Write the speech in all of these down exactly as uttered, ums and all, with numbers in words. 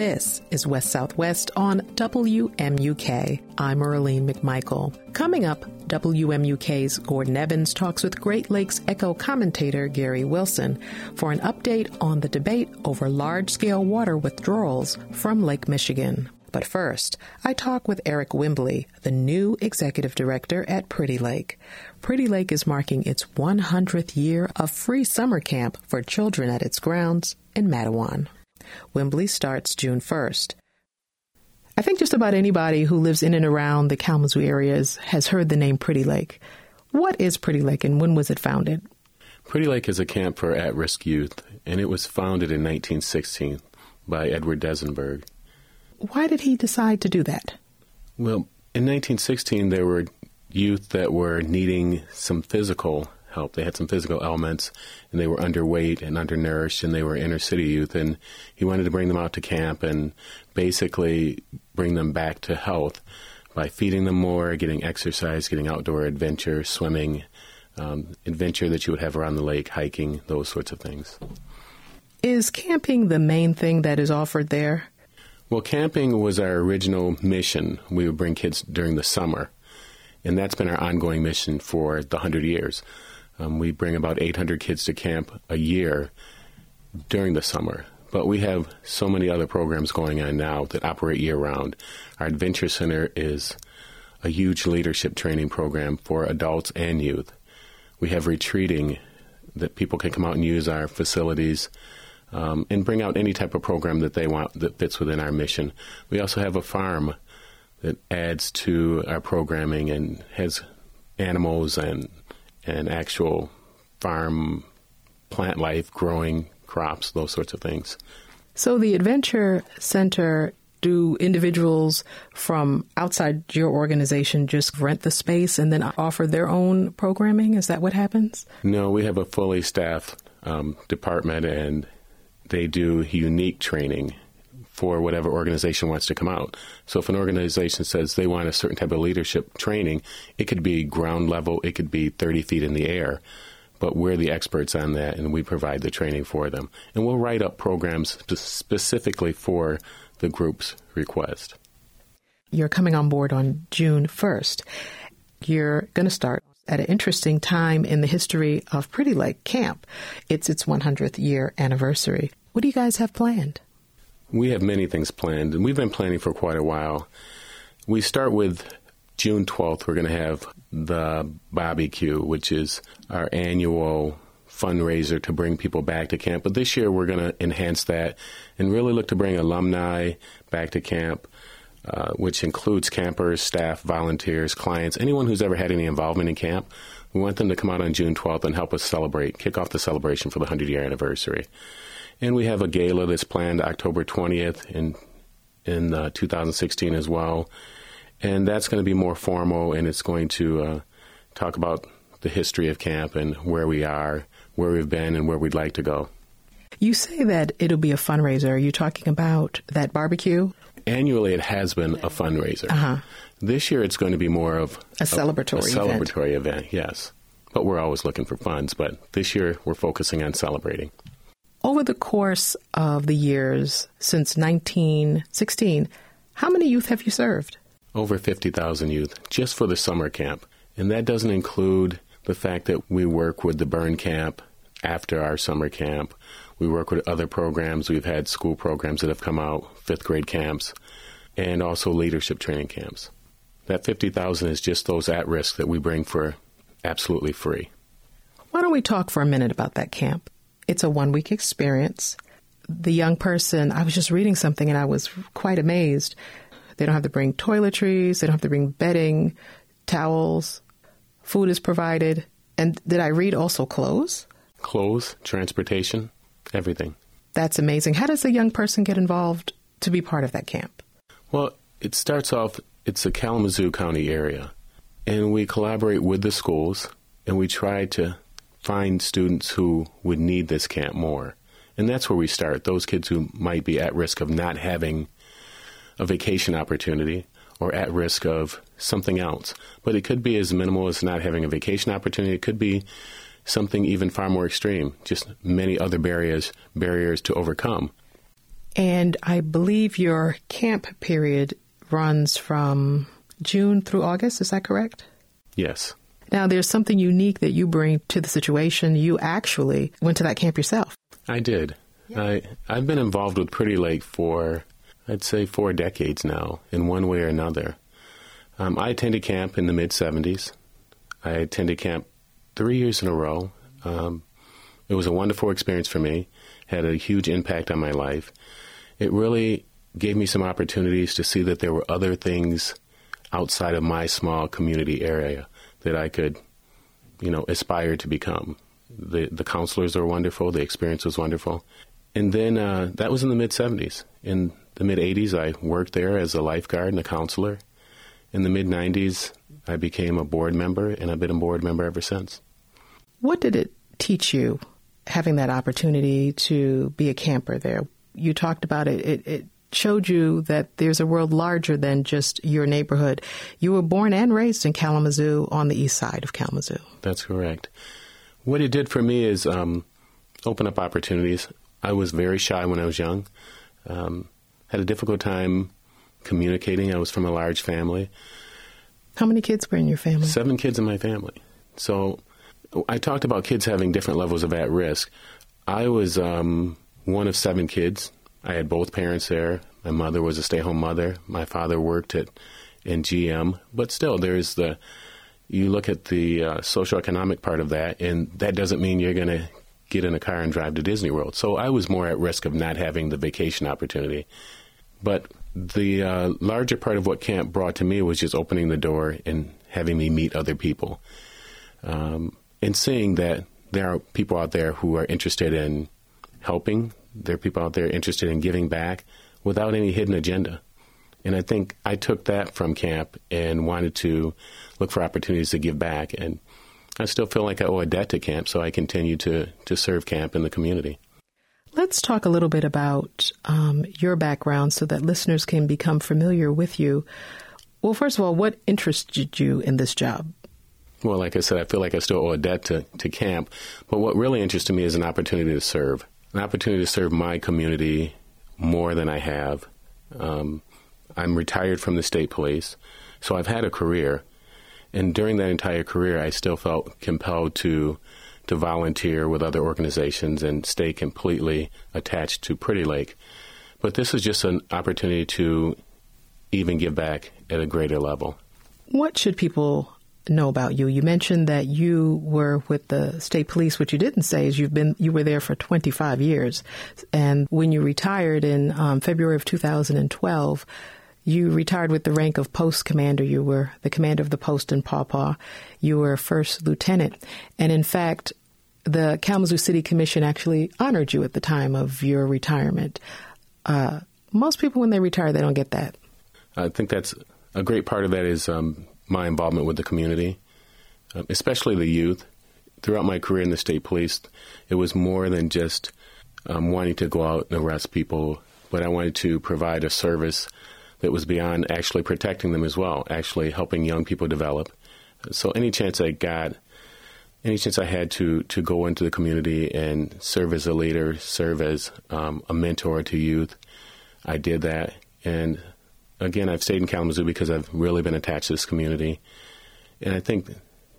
This is West Southwest on W M U K. I'm Merlene McMichael. Coming up, W M U K's Gordon Evans talks with Great Lakes Echo commentator Gary Wilson for an update on the debate over large-scale water withdrawals from Lake Michigan. But first, I talk with Eric Wimbley, the new executive director at Pretty Lake. Pretty Lake is marking its one hundredth year of free summer camp for children at its grounds in Matawan. Wimbley starts June first. I think just about anybody who lives in and around the Kalamazoo areas has heard the name Pretty Lake. What is Pretty Lake and when was it founded? Pretty Lake is a camp for at-risk youth, and it was founded in nineteen sixteen by Edward Desenberg. Why did he decide to do that? Well, in nineteen sixteen, there were youth that were needing some physical help. They had some physical ailments, and they were underweight and undernourished, and they were inner city youth, and he wanted to bring them out to camp and basically bring them back to health by feeding them more, getting exercise, getting outdoor adventure, swimming, um, adventure that you would have around the lake, hiking, those sorts of things. Is camping the main thing that is offered there? Well, camping was our original mission. We would bring kids during the summer, and that's been our ongoing mission for the one hundred years. Um, we bring about eight hundred kids to camp a year during the summer, but we have so many other programs going on now that operate year-round. Our Adventure Center is a huge leadership training program for adults and youth. We have retreating that people can come out and use our facilities um, and bring out any type of program that they want that fits within our mission. We also have a farm that adds to our programming and has animals and and actual farm plant life, growing crops, those sorts of things. So the Adventure Center, do individuals from outside your organization just rent the space and then offer their own programming? Is that what happens? No, we have a fully staffed um, department, and they do unique training for whatever organization wants to come out. So if an organization says they want a certain type of leadership training, it could be ground level, it could be thirty feet in the air, but we're the experts on that, and we provide the training for them. And we'll write up programs spe- specifically for the group's request. You're coming on board on June first. You're going to start at an interesting time in the history of Pretty Lake Camp. It's its one hundredth year anniversary. What do you guys have planned? We have many things planned, and we've been planning for quite a while. We start with June twelfth. We're going to have the barbecue, which is our annual fundraiser to bring people back to camp. But this year we're going to enhance that and really look to bring alumni back to camp, uh, which includes campers, staff, volunteers, clients, anyone who's ever had any involvement in camp. We want them to come out on June twelfth and help us celebrate, kick off the celebration for the one hundred year anniversary. And we have a gala that's planned October twentieth in in uh, two thousand sixteen as well. And that's going to be more formal, and it's going to uh, talk about the history of camp and where we are, where we've been, and where we'd like to go. You say that it'll be a fundraiser. Are you talking about that barbecue? Annually, it has been a fundraiser. Uh-huh. This year, it's going to be more of a celebratory a, a celebratory event. event, yes. But we're always looking for funds. But this year, we're focusing on celebrating. Over the course of the years since nineteen sixteen, how many youth have you served? Over fifty thousand youth, just for the summer camp. And that doesn't include the fact that we work with the burn camp after our summer camp. We work with other programs. We've had school programs that have come out, fifth grade camps, and also leadership training camps. That fifty thousand is just those at risk that we bring for absolutely free. Why don't we talk for a minute about that camp? It's a one-week experience. The young person, I was just reading something and I was quite amazed. They don't have to bring toiletries. They don't have to bring bedding, towels. Food is provided. And did I read also clothes? Clothes, transportation, everything. That's amazing. How does a young person get involved to be part of that camp? Well, it starts off, it's a Kalamazoo County area. And we collaborate with the schools, and we try to find students who would need this camp more. And that's where we start, those kids who might be at risk of not having a vacation opportunity or at risk of something else. But it could be as minimal as not having a vacation opportunity. It could be something even far more extreme, just many other barriers barriers to overcome. And I believe your camp period runs from June through August. Is that correct? Yes. Now, there's something unique that you bring to the situation. You actually went to that camp yourself. I did. Yeah. I, I've been involved with Pretty Lake for, I'd say, four decades now, in one way or another. Um, I attended camp in the mid-seventies. I attended camp three years in a row. Um, it was a wonderful experience for me, had a huge impact on my life. It really gave me some opportunities to see that there were other things outside of my small community area that I could, you know, aspire to become. The the counselors are wonderful. The experience was wonderful. And then uh, that was in the mid-seventies. In the mid-eighties, I worked there as a lifeguard and a counselor. In the mid-nineties, I became a board member, and I've been a board member ever since. What did it teach you, having that opportunity to be a camper there? You talked about it. It, it showed you that there's a world larger than just your neighborhood. You were born and raised in Kalamazoo, on the east side of Kalamazoo. That's correct. What it did for me is um, open up opportunities. I was very shy when I was young. Um, had a difficult time communicating. I was from a large family. How many kids were in your family? Seven kids in my family. So I talked about kids having different levels of at-risk. I was um, one of seven kids. I had both parents there. My mother was a stay-home mother. My father worked at in G M. But still, there's the, you look at the uh, socioeconomic part of that, and that doesn't mean you're going to get in a car and drive to Disney World. So I was more at risk of not having the vacation opportunity. But the uh, larger part of what camp brought to me was just opening the door and having me meet other people. Um, and seeing that there are people out there who are interested in helping. There are people out there interested in giving back without any hidden agenda. And I think I took that from camp and wanted to look for opportunities to give back. And I still feel like I owe a debt to camp, so I continue to, to serve camp in the community. Let's talk a little bit about um, your background so that listeners can become familiar with you. Well, first of all, what interested you in this job? Well, like I said, I feel like I still owe a debt to, to camp. But what really interested me is an opportunity to serve, an opportunity to serve my community more than I have. Um, I'm retired from the state police, so I've had a career. And during that entire career, I still felt compelled to to volunteer with other organizations and stay completely attached to Pretty Lake. But this is just an opportunity to even give back at a greater level. What should people know about you? You mentioned that you were with the state police. What you didn't say is you've been you were there for twenty-five years. And when you retired in um, February of two thousand twelve, you retired with the rank of post commander. You were the commander of the post in Paw Paw. You were first lieutenant. And in fact, the Kalamazoo City Commission actually honored you at the time of your retirement. Uh, most people, when they retire, they don't get that. I think that's a great part of that is um, my involvement with the community, uh, especially the youth. Throughout my career in the state police, it was more than just um, wanting to go out and arrest people, but I wanted to provide a service that was beyond actually protecting them as well, actually helping young people develop. So any chance I got, any chance I had to, to go into the community and serve as a leader, serve as um, a mentor to youth, I did that. And again, I've stayed in Kalamazoo because I've really been attached to this community. And I think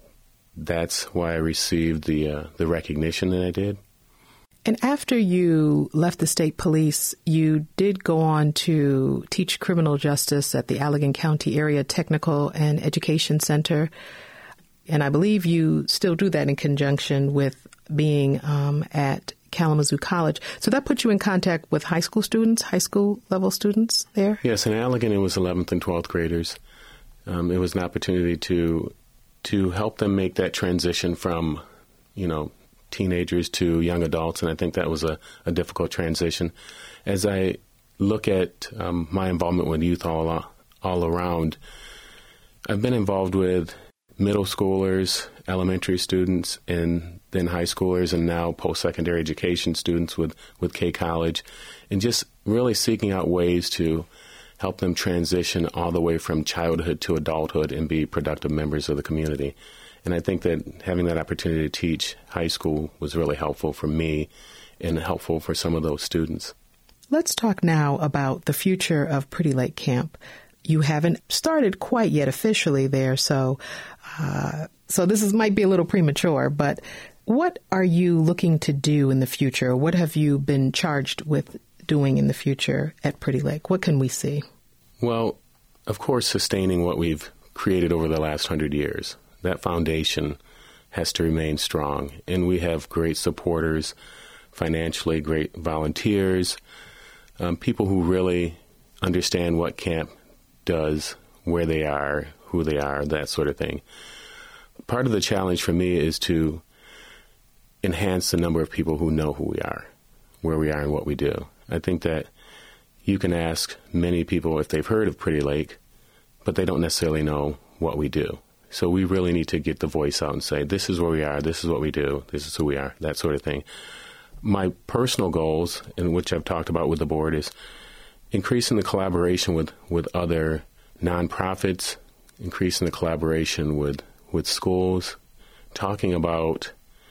that's why I received the uh, the recognition that I did. And after you left the state police, you did go on to teach criminal justice at the Allegan County Area Technical and Education Center. And I believe you still do that in conjunction with being um, at Kalamazoo College. So that put you in contact with high school students, high school level students there? Yes, in Allegan it was eleventh and twelfth graders. Um, it was an opportunity to to help them make that transition from, you know, teenagers to young adults, and I think that was a, a difficult transition. As I look at um, my involvement with youth all all around, I've been involved with middle schoolers, elementary students, and then high schoolers, and now post-secondary education students with, with K College, and just really seeking out ways to help them transition all the way from childhood to adulthood and be productive members of the community. And I think that having that opportunity to teach high school was really helpful for me and helpful for some of those students. Let's talk now about the future of Pretty Lake Camp. You haven't started quite yet officially there, so uh, so this is might be a little premature, but what are you looking to do in the future? What have you been charged with doing in the future at Pretty Lake? What can we see? Well, of course, sustaining what we've created over the last hundred years. That foundation has to remain strong, and we have great supporters, financially great volunteers, um, people who really understand what camp does, where they are, who they are, that sort of thing. Part of the challenge for me is to enhance the number of people who know who we are, where we are, and what we do. I think that you can ask many people if they've heard of Pretty Lake, but they don't necessarily know what we do. So we really need to get the voice out and say, this is where we are, this is what we do, this is who we are, that sort of thing. My personal goals, in which I've talked about with the board, is increasing the collaboration with, with other nonprofits, increasing the collaboration with, with schools, talking about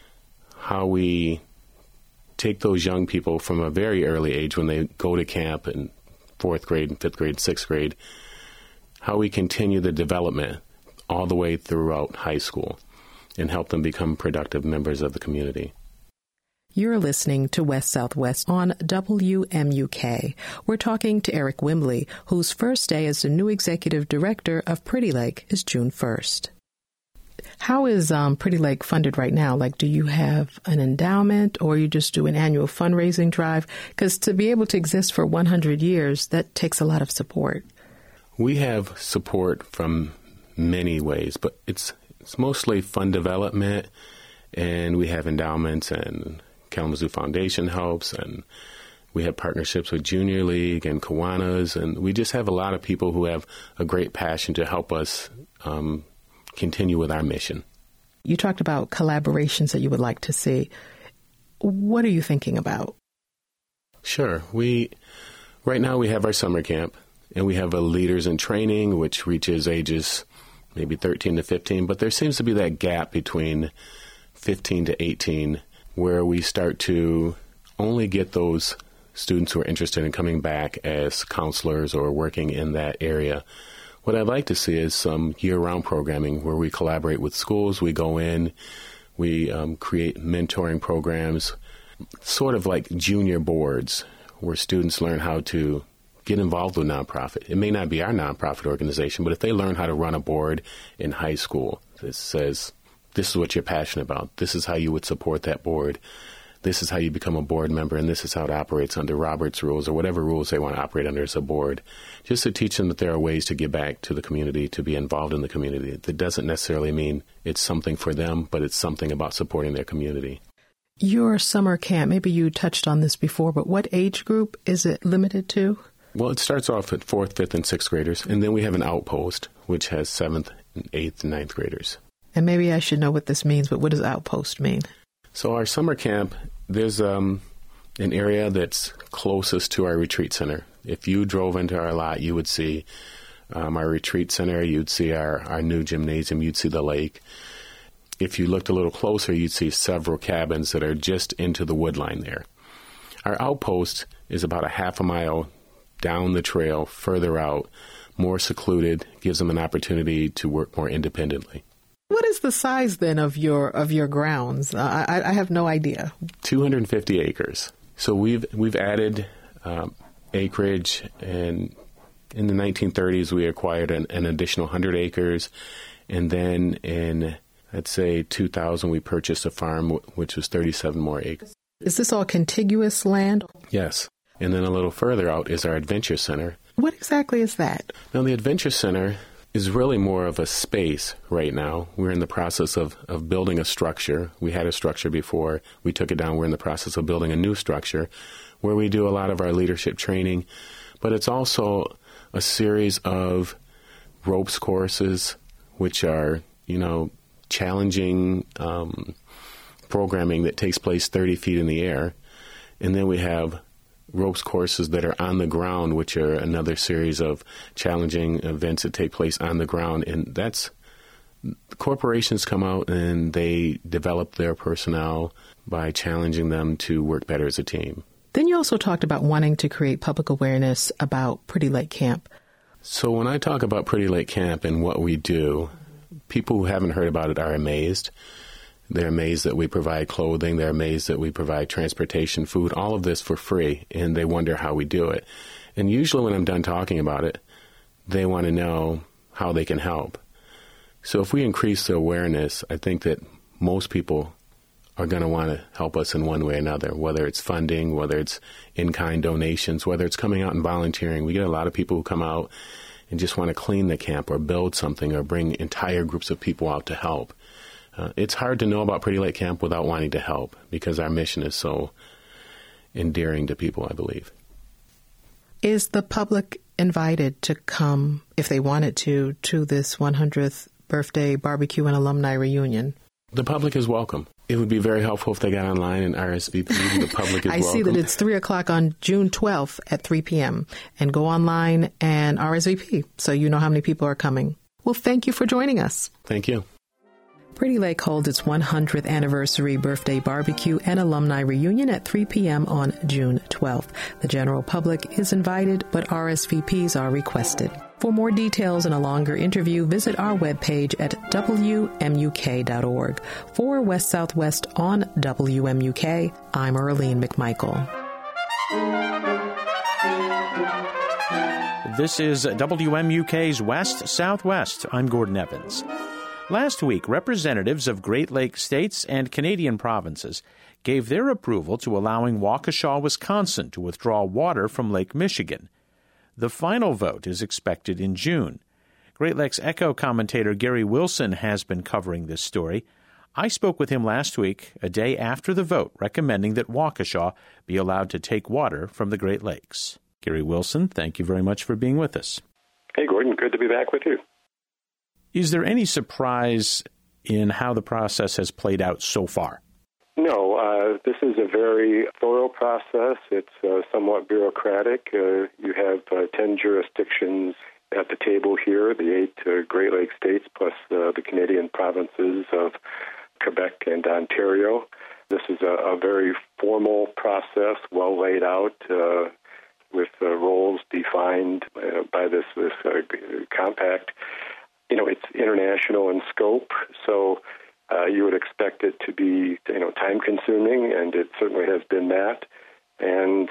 how we take those young people from a very early age when they go to camp in fourth grade and fifth grade, sixth grade, how we continue the development all the way throughout high school and help them become productive members of the community. You're listening to West Southwest on W M U K. We're talking to Eric Wimbley, whose first day as the new executive director of Pretty Lake is June first. How is um, Pretty Lake funded right now? Like, do you have an endowment, or you just do an annual fundraising drive? Because to be able to exist for one hundred years, that takes a lot of support. We have support from many ways, but it's it's mostly fund development, and we have endowments, and Kalamazoo Foundation helps, and we have partnerships with Junior League and Kiwanis, and we just have a lot of people who have a great passion to help us um, continue with our mission. You talked about collaborations that you would like to see. What are you thinking about? Sure. We right now we have our summer camp, and we have a Leaders in Training, which reaches ages maybe thirteen to fifteen, but there seems to be that gap between fifteen to eighteen where we start to only get those students who are interested in coming back as counselors or working in that area. What I'd like to see is some year-round programming where we collaborate with schools. We go in, we um, create mentoring programs, sort of like junior boards, where students learn how to get involved with nonprofit. It may not be our nonprofit organization, but if they learn how to run a board in high school that says, this is what you're passionate about, this is how you would support that board, this is how you become a board member, and this is how it operates under Robert's rules or whatever rules they want to operate under as a board, just to teach them that there are ways to give back to the community, to be involved in the community. That doesn't necessarily mean it's something for them, but it's something about supporting their community. Your summer camp, maybe you touched on this before, but what age group is it limited to? Well, it starts off at fourth, fifth, and sixth graders, and then we have an outpost, which has seventh, and eighth, and ninth graders. And maybe I should know what this means, but what does outpost mean? So our summer camp, there's um, an area that's closest to our retreat center. If you drove into our lot, you would see um, our retreat center, you'd see our, our new gymnasium, you'd see the lake. If you looked a little closer, you'd see several cabins that are just into the wood line there. Our outpost is about a half a mile down the trail, further out, more secluded, gives them an opportunity to work more independently. What is the size then of your of your grounds? Uh, I, I have no idea. two hundred fifty acres. So we've we've added um, acreage, and in the nineteen thirties we acquired an, an additional one hundred acres, and then in let's say two thousand we purchased a farm which was thirty-seven more acres. Is this all contiguous land? Yes. And then a little further out is our Adventure Center. What exactly is that? Now, the Adventure Center is really more of a space right now. We're in the process of, of building a structure. We had a structure before. We took it down. We're in the process of building a new structure where we do a lot of our leadership training. But it's also a series of ropes courses, which are, you know, challenging um, programming that takes place thirty feet in the air. And then we have ropes courses that are on the ground, which are another series of challenging events that take place on the ground. And that's, corporations come out and they develop their personnel by challenging them to work better as a team. Then you also talked about wanting to create public awareness about Pretty Lake Camp. So when I talk about Pretty Lake Camp and what we do, people who haven't heard about it are amazed. They're amazed that we provide clothing. They're amazed that we provide transportation, food, all of this for free, and they wonder how we do it. And usually when I'm done talking about it, they want to know how they can help. So if we increase the awareness, I think that most people are going to want to help us in one way or another, whether it's funding, whether it's in-kind donations, whether it's coming out and volunteering. We get a lot of people who come out and just want to clean the camp or build something or bring entire groups of people out to help. Uh, it's hard to know about Pretty Lake Camp without wanting to help because our mission is so endearing to people, I believe. Is the public invited to come, if they wanted to, to this one hundredth birthday barbecue and alumni reunion? The public is welcome. It would be very helpful if they got online and R S V P. The public is I welcome. see that it's three o'clock on June twelfth at three p.m. And go online and R S V P so you know how many people are coming. Well, thank you for joining us. Thank you. Pretty Lake holds its one hundredth anniversary birthday barbecue and alumni reunion at three p.m. on June twelfth. The general public is invited, but R S V Ps are requested. For more details and a longer interview, visit our webpage at W M U K dot org. For West Southwest on W M U K, I'm Earlene McMichael. This is W M U K's West Southwest. I'm Gordon Evans. Last week, representatives of Great Lakes states and Canadian provinces gave their approval to allowing Waukesha, Wisconsin to withdraw water from Lake Michigan. The final vote is expected in June. Great Lakes Echo commentator Gary Wilson has been covering this story. I spoke with him last week, a day after the vote, recommending that Waukesha be allowed to take water from the Great Lakes. Gary Wilson, thank you very much for being with us. Hey, Gordon. Good to be back with you. Is there any surprise in how the process has played out so far? No, uh, this is a very thorough process. It's uh, somewhat bureaucratic. Uh, you have uh, ten jurisdictions at the table here, the eight uh, Great Lakes states plus uh, the Canadian provinces of Quebec and Ontario. This is a, a very formal process, well laid out, uh, with uh, roles defined uh, by this, this uh, compact. You know, it's international in scope, so uh, you would expect it to be, you know, time-consuming, and it certainly has been that. And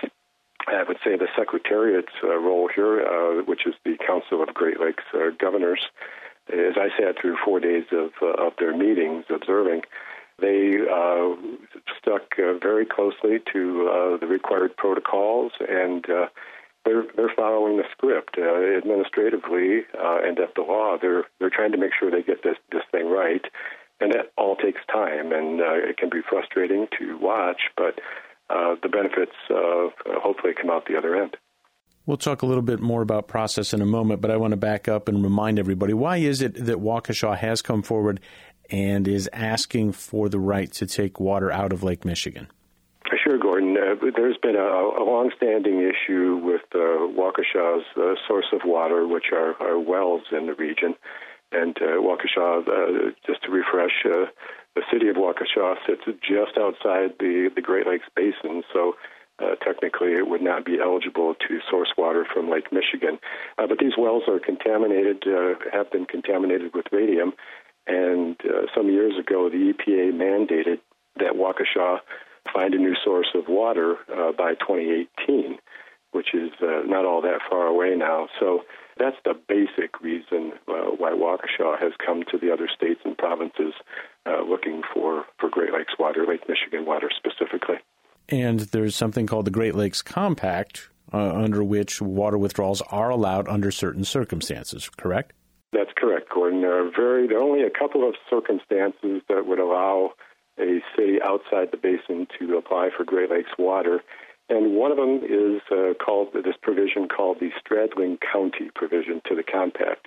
I would say the Secretariat's uh, role here, uh, which is the Council of Great Lakes uh, Governors, as I sat through four days of, uh, of their meetings observing, they uh, stuck uh, very closely to uh, the required protocols, and uh, they're they're following the script uh, administratively uh, and at the law. They're they're trying to make sure they get this this thing right, and that all takes time, and uh, it can be frustrating to watch, but uh, the benefits uh, hopefully come out the other end. We'll talk a little bit more about process in a moment, but I want to back up and remind everybody, why is it that Waukesha has come forward and is asking for the right to take water out of Lake Michigan? Sure, Gordon. Uh, there's been a, a long-standing issue with uh, Waukesha's uh, source of water, which are, are wells in the region. And uh, Waukesha, uh, just to refresh, uh, the city of Waukesha sits just outside the, the Great Lakes Basin, so uh, technically it would not be eligible to source water from Lake Michigan. Uh, but these wells are contaminated, uh, have been contaminated with radium, and uh, some years ago the E P A mandated that Waukesha find a new source of water uh, by twenty eighteen, which is uh, not all that far away now. So that's the basic reason uh, why Waukesha has come to the other states and provinces uh, looking for, for Great Lakes water, Lake Michigan water specifically. And there's something called the Great Lakes Compact, uh, under which water withdrawals are allowed under certain circumstances, correct? That's correct, Gordon. There are very there are only a couple of circumstances that would allow a city outside the basin to apply for Great Lakes water, and one of them is uh, called this provision called the Straddling County provision to the compact.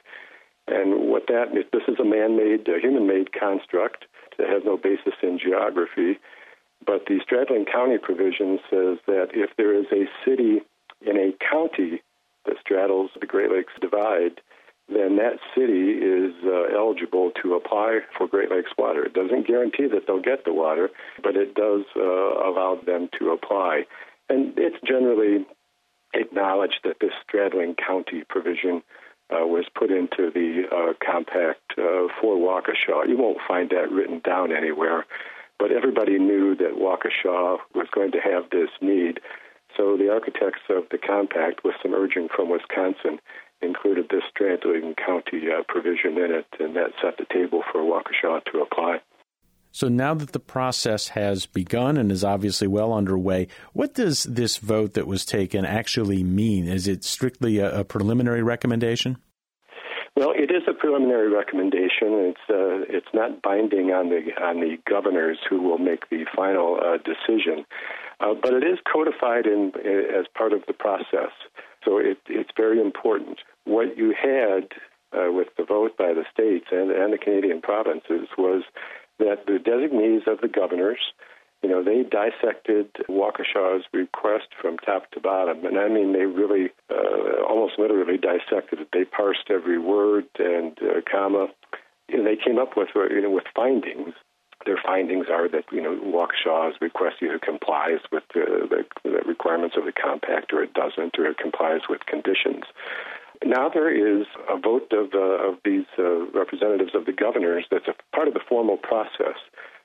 And what that is, this is a man-made, uh, human-made construct that has no basis in geography, but the Straddling County provision says that if there is a city in a county that straddles the Great Lakes Divide, then that city is uh, eligible to apply for Great Lakes water. It doesn't guarantee that they'll get the water, but it does uh, allow them to apply. And it's generally acknowledged that this straddling county provision uh, was put into the uh, compact uh, for Waukesha. You won't find that written down anywhere, but everybody knew that Waukesha was going to have this need. So the architects of the compact, with some urging from Wisconsin, included this straddling county uh, provision in it, and that set the table for Waukesha to apply. So now that the process has begun and is obviously well underway, what does this vote that was taken actually mean? Is it strictly a, a preliminary recommendation? Well, it is a preliminary recommendation. It's uh, it's not binding on the on the governors who will make the final uh, decision, uh, but it is codified in, in as part of the process. So it, it's very important. What you had uh, with the vote by the states and, and the Canadian provinces was that the designees of the governors, you know, they dissected Waukesha's request from top to bottom. And I mean, they really, uh, almost literally dissected it. They parsed every word and uh, comma. You know, they came up with, you know, with findings. Their findings are that, you know, Waukesha's request either complies with the, the, the requirements of the compact, or it doesn't, or it complies with conditions. Now there is a vote of, uh, of these uh, representatives of the governors that's a part of the formal process.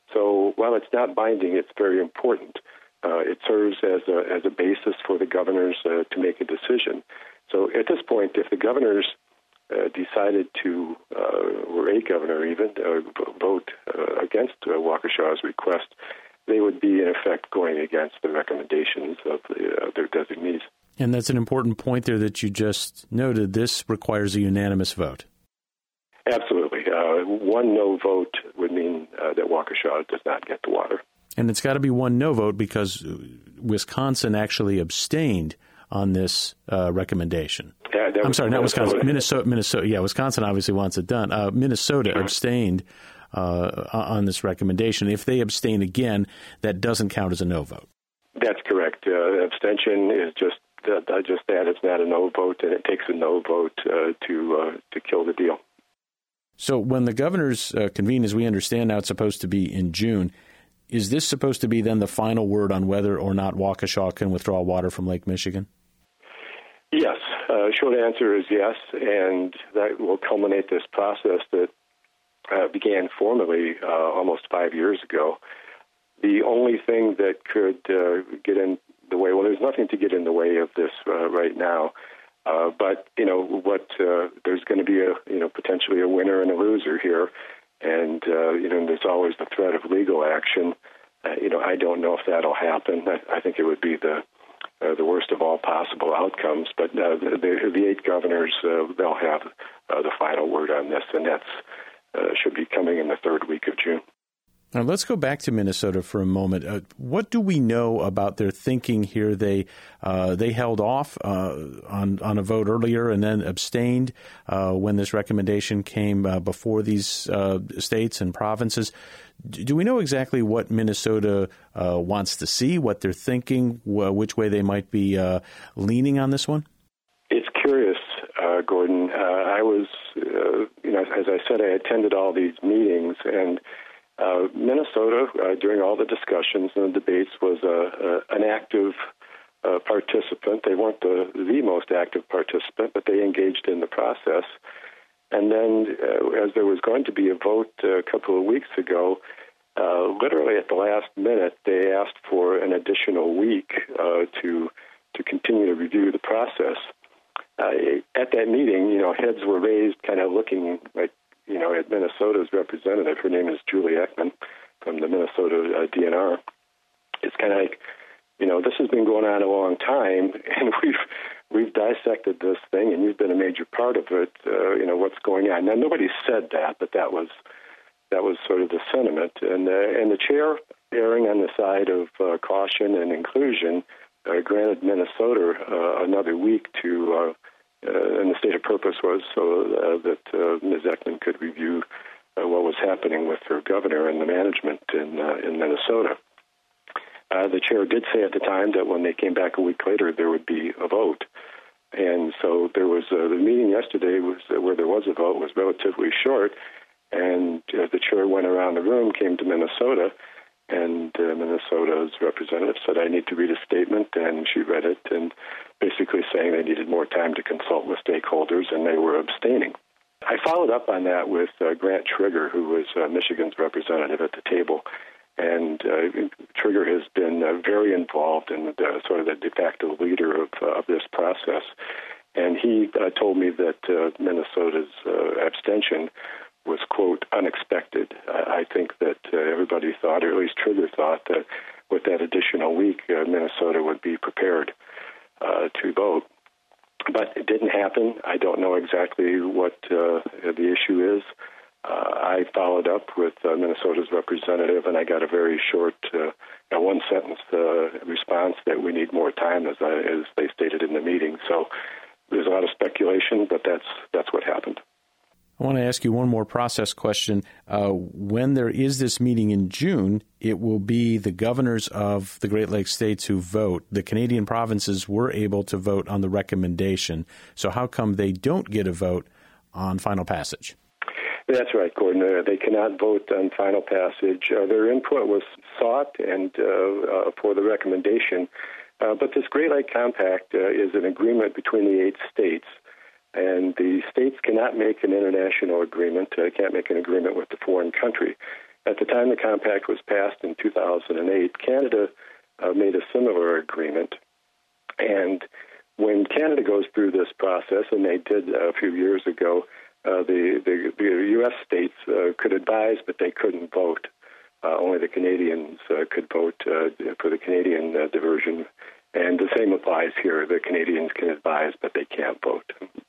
So while it's not binding, it's very important. Uh, it serves as a, as a basis for the governors uh, to make a decision. So at this point, if the governors uh, decided to, uh, or a governor even, uh, vote uh, against uh, Waukesha's request, they would be in effect going against the recommendations of the, uh, their designees. And that's an important point there that you just noted. This requires a unanimous vote. Absolutely. Uh, one no vote would mean uh, that Waukesha does not get the water. And it's got to be one no vote because Wisconsin actually abstained on this uh, recommendation. Yeah, I'm sorry, not Wisconsin. Minnesota. Minnesota. Yeah, Wisconsin obviously wants it done. Uh, Minnesota sure. abstained uh, on this recommendation. If they abstain again, that doesn't count as a no vote. That's correct. Uh, abstention is just uh, just that. It's not a no vote, and it takes a no vote uh, to uh, to kill the deal. So when the governors uh, convene, as we understand now, it's supposed to be in June. Is this supposed to be then the final word on whether or not Waukesha can withdraw water from Lake Michigan? Yes. Uh, short answer is yes, and that will culminate this process that uh, began formally uh, almost five years ago. The only thing that could uh, get in the way, well, there's nothing to get in the way of this uh, right now. Uh, but, you know, what uh, there's going to be, a you know, potentially a winner and a loser here. And, uh, you know, there's always the threat of legal action. Uh, you know, I don't know if that'll happen. I, I think it would be the uh, the worst of all possible outcomes. But uh, the, the, the eight governors, uh, they'll have uh, the final word on this, and that's uh, should be coming in the third week of June. Now, let's go back to Minnesota for a moment. Uh, what do we know about their thinking here? They uh, they held off uh, on, on a vote earlier and then abstained uh, when this recommendation came uh, before these uh, states and provinces. Do we know exactly what Minnesota uh, wants to see, what they're thinking, wh- which way they might be uh, leaning on this one? It's curious, uh, Gordon. Uh, I was, uh, you know, as I said, I attended all these meetings, and Uh, Minnesota, uh, during all the discussions and the debates, was uh, uh, an active uh, participant. They weren't the, the most active participant, but they engaged in the process. And then, uh, as there was going to be a vote uh, a couple of weeks ago, uh, literally at the last minute, they asked for an additional week uh, to to continue to review the process. Uh, at that meeting, you know, heads were raised, kind of looking like, you know, at Minnesota's representative. Her name is Julie Ekman from the Minnesota uh, D N R. It's kind of like, you know, this has been going on a long time, and we've we've dissected this thing, and you've been a major part of it. Uh, you know, what's going on? Now, nobody said that, but that was that was sort of the sentiment. And uh, and the chair, erring on the side of uh, caution and inclusion, uh, granted Minnesota uh, another week to. Uh, Uh, and the stated purpose was so uh, that uh, Miz Ekman could review uh, what was happening with her governor and the management in uh, in Minnesota. Uh, the chair did say at the time that when they came back a week later, there would be a vote. And so there was uh, the meeting yesterday was uh, where there was a vote was relatively short, and uh, the chair went around the room, came to Minnesota, And uh, Minnesota's representative said, I need to read a statement, and she read it, and basically saying they needed more time to consult with stakeholders, and they were abstaining. I followed up on that with uh, Grant Trigger, who was uh, Michigan's representative at the table. And uh, Trigger has been uh, very involved in the, sort of the de facto leader of, uh, of this process. And he uh, told me that uh, Minnesota's uh, abstention was, quote, unexpected. I, I think that uh, everybody thought, or at least Trigger thought, that with that additional week, uh, Minnesota would be prepared uh, to vote. But it didn't happen. I don't know exactly what uh, the issue is. Uh, I followed up with uh, Minnesota's representative, and I got a very short, uh, one-sentence uh, response that we need more time, as, I, as they stated in the meeting. So there's a lot of speculation, but that's that's what happened. I want to ask you one more process question. Uh, when there is this meeting in June, it will be the governors of the Great Lakes states who vote. The Canadian provinces were able to vote on the recommendation. So how come they don't get a vote on final passage? That's right, Gordon. Uh, they cannot vote on final passage. Uh, their input was sought and uh, uh, for the recommendation. Uh, but this Great Lake Compact uh, is an agreement between the eight states. And the states cannot make an international agreement, uh, can't make an agreement with the foreign country. At the time the compact was passed in two thousand eight, Canada uh, made a similar agreement. And when Canada goes through this process, and they did a few years ago, uh, the, the, the U S states uh, could advise, but they couldn't vote. Uh, only the Canadians uh, could vote uh, for the Canadian uh, diversion. And the same applies here. The Canadians can advise, but they can't vote.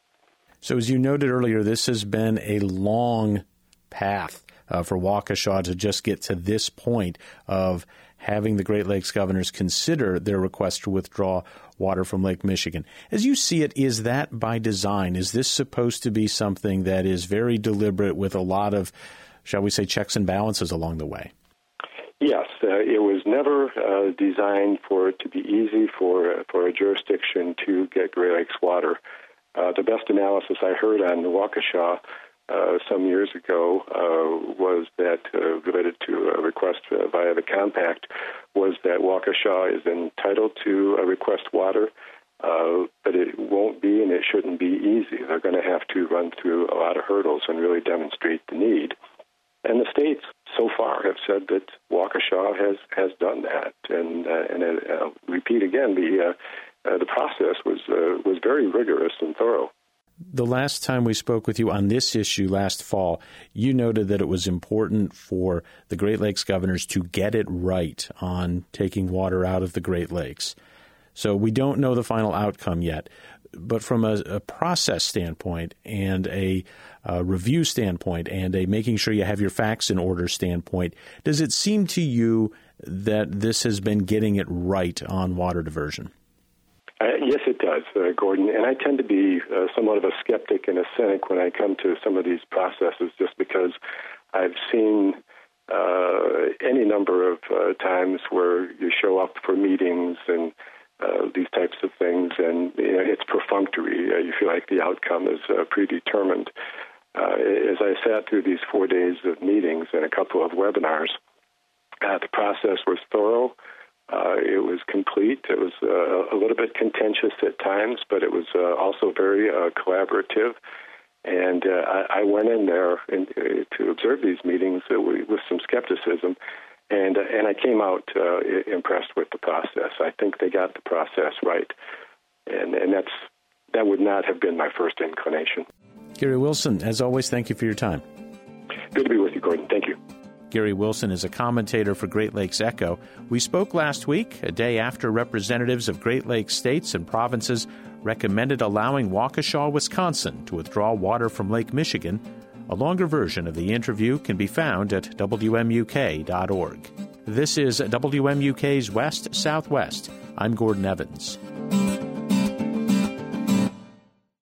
So as you noted earlier, this has been a long path uh, for Waukesha to just get to this point of having the Great Lakes governors consider their request to withdraw water from Lake Michigan. As you see it, is that by design? Is this supposed to be something that is very deliberate with a lot of, shall we say, checks and balances along the way? Yes, uh, it was never uh, designed for it to be easy for, uh, for a jurisdiction to get Great Lakes water. Uh, the best analysis I heard on Waukesha uh, some years ago uh, was that, uh, related to a request uh, via the compact, was that Waukesha is entitled to uh, request water, uh, but it won't be and it shouldn't be easy. They're going to have to run through a lot of hurdles and really demonstrate the need. And the states so far have said that Waukesha has, has done that. And, uh, and uh, I'll repeat again, the uh, Uh, the process was uh, was very rigorous and thorough. The last time we spoke with you on this issue last fall, you noted that it was important for the Great Lakes governors to get it right on taking water out of the Great Lakes. So we don't know the final outcome yet. But from a, a process standpoint and a, a review standpoint and a making sure you have your facts in order standpoint, does it seem to you that this has been getting it right on water diversion? Uh, yes, it does, uh, Gordon. And I tend to be uh, somewhat of a skeptic and a cynic when I come to some of these processes, just because I've seen uh, any number of uh, times where you show up for meetings and uh, these types of things, and you know, it's perfunctory. Uh, you feel like the outcome is uh, predetermined. Uh, as I sat through these four days of meetings and a couple of webinars, uh, the process was thorough. Uh, it was complete. It was uh, a little bit contentious at times, but it was uh, also very uh, collaborative. And uh, I, I went in there in, uh, to observe these meetings uh, with some skepticism, and uh, and I came out uh, impressed with the process. I think they got the process right, and and that's that would not have been my first inclination. Gary Wilson, as always, thank you for your time. Good to be with you, Gordon. Thank you. Gary Wilson is a commentator for Great Lakes Echo. We spoke last week, a day after representatives of Great Lakes states and provinces recommended allowing Waukesha, Wisconsin, to withdraw water from Lake Michigan. A longer version of the interview can be found at W M U K dot org. This is W M U K's West Southwest. I'm Gordon Evans.